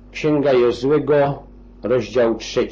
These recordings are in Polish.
Księga Jozłego, rozdział 3.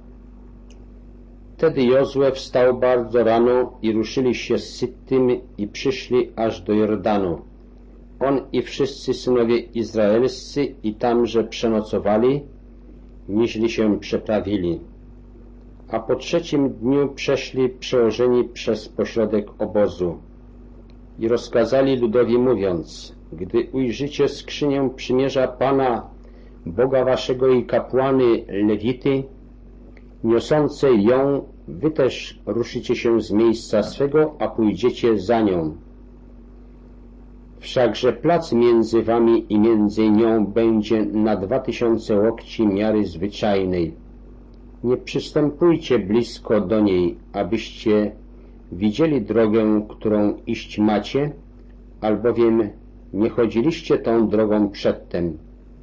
Wtedy Jozue wstał bardzo rano i ruszyli się z Syttim i przyszli aż do Jordanu. On i wszyscy synowie izraelscy i tamże przenocowali, nieźli się przeprawili. A po 3. dniu przeszli przełożeni przez pośrodek obozu i rozkazali ludowi mówiąc: gdy ujrzycie skrzynię przymierza Pana, Boga waszego i kapłany Lewity, niosące ją, wy też ruszycie się z miejsca swego, a pójdziecie za nią. Wszakże plac między wami i między nią będzie na 2000 łokci miary zwyczajnej. Nie przystępujcie blisko do niej, abyście widzieli drogę, którą iść macie, albowiem nie chodziliście tą drogą przedtem.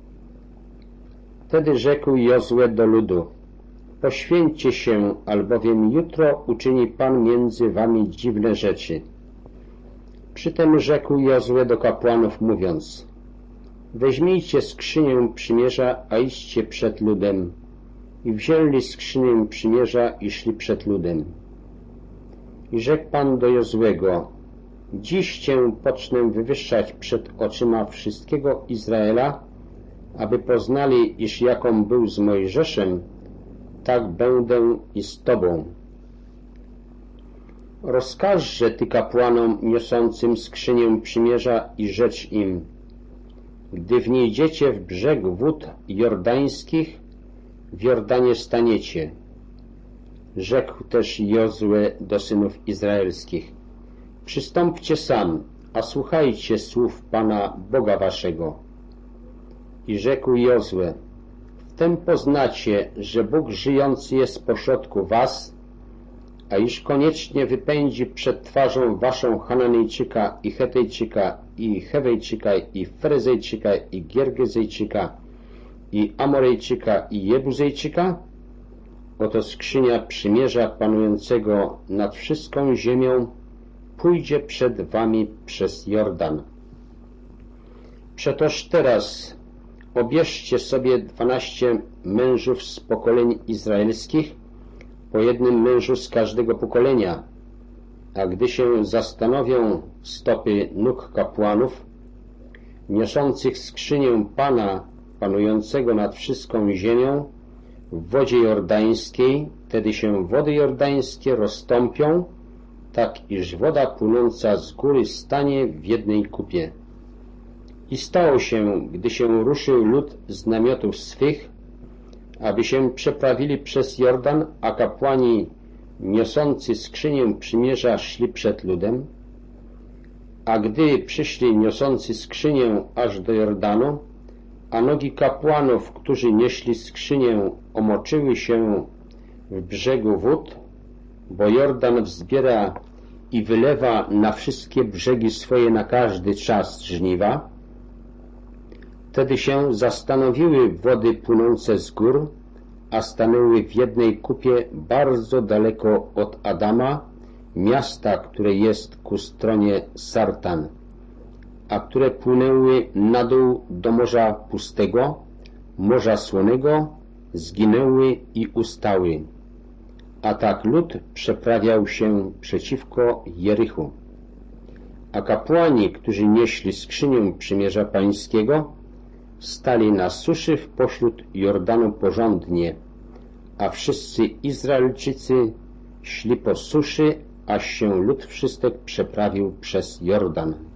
Wtedy rzekł Jozue do ludu: poświęćcie się, albowiem jutro uczyni Pan między wami dziwne rzeczy. Przytem rzekł Jozue do kapłanów mówiąc: weźmijcie skrzynię przymierza, a idźcie przed ludem. I wzięli skrzynię przymierza i szli przed ludem. I rzekł Pan do Jozłego: dziś cię pocznę wywyższać przed oczyma wszystkiego Izraela, aby poznali, iż jaką był z Mojżeszem, tak będę i z tobą. Rozkażże ty kapłanom niosącym skrzynię przymierza i rzecz im: gdy wniedziecie w brzeg wód jordańskich, w Jordanie staniecie. Rzekł też Jozue do synów izraelskich: przystąpcie sam, a słuchajcie słów Pana Boga waszego. I rzekł Jozue: wtem poznacie, że Bóg żyjący jest pośrodku was, a iż koniecznie wypędzi przed twarzą waszą Hananejczyka i Hetejczyka i Hewejczyka i Ferezejczyka i Giergezejczyka i Amorejczyka i Jebuzejczyka. Oto skrzynia przymierza panującego nad wszystką ziemią pójdzie przed wami przez Jordan. Przetoż teraz obierzcie sobie 12 mężów z pokoleń izraelskich, po jednym mężu z każdego pokolenia, a gdy się zastanowią stopy nóg kapłanów, niosących skrzynię Pana, panującego nad wszystką ziemią, w wodzie jordańskiej, wtedy się wody jordańskie rozstąpią, tak iż woda płynąca z góry stanie w jednej kupie. I stało się, gdy się ruszył lud z namiotów swych, aby się przeprawili przez Jordan, a kapłani niosący skrzynię przymierza szli przed ludem, a gdy przyszli niosący skrzynię aż do Jordanu, a nogi kapłanów, którzy nieśli skrzynię, omoczyły się w brzegu wód, bo Jordan wzbiera i wylewa na wszystkie brzegi swoje na każdy czas żniwa, wtedy się zastanowiły wody płynące z gór, a stanęły w jednej kupie bardzo daleko od Adama, miasta, które jest ku stronie Sartan, a które płynęły na dół do Morza Pustego, Morza Słonego, zginęły i ustały. A tak lud przeprawiał się przeciwko Jerichu. A kapłani, którzy nieśli skrzynię przymierza Pańskiego, stali na suszy w pośród Jordanu porządnie, a wszyscy Izraelczycy szli po suszy, aż się lud wszystek przeprawił przez Jordan.